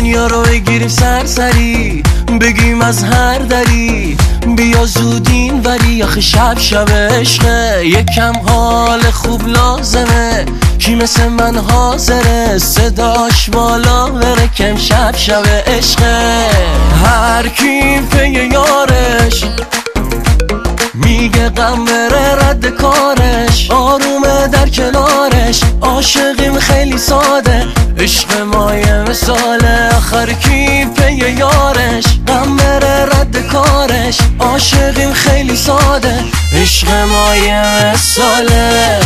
دنیا رو بگیریم سرسری، بگیم از هر دری بیا زودین وری. آخه شب شب عشقه، یکم حال خوب لازمه. کی مثل من حاضره صداش بالا بره کم شب شب عشقه. هر کی پی یارش میگه غم بره رد کارش، آرومه در کنارش. عاشقیم خیلی ساده، عشق ما یه مثاله. آخر کی پی یارش غم بره رد کارش، عاشقیم خیلی ساده، عشق ما یه مثاله.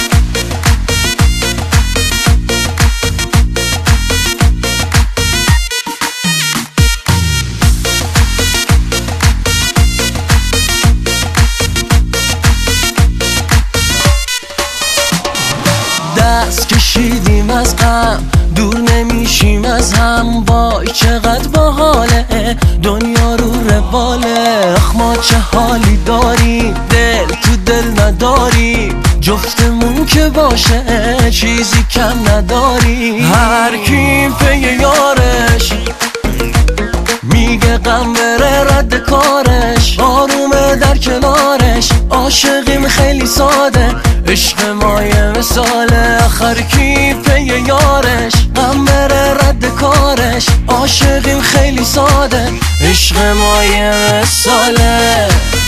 دست کشیدیم از غم، دور نمیشیم از هم. وای چقدر باحاله دنیا رو رواله. آخ ما چه حالی داریم، دل تو دل نداریم. جفتمون که باشه چیزی کم نداریم. هر کی پی یارش میگه غم بره رد کارش، آرومه در کنارش. عاشقیم خیلی ساده، عشق ما یه مثاله. آخر کی پی یارش غم بره رد کارش، عاشقیم خیلی ساده، عشق ما یه مثاله.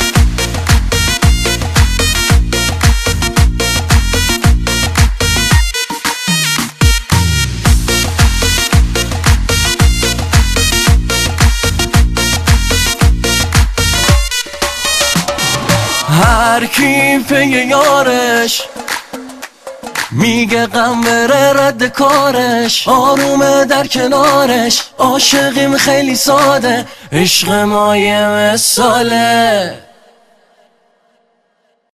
هر کی پی یارش میگه غم بره رد کارش، آرومه در کنارش. عاشقیم خیلی ساده، عشق ما یه مثاله.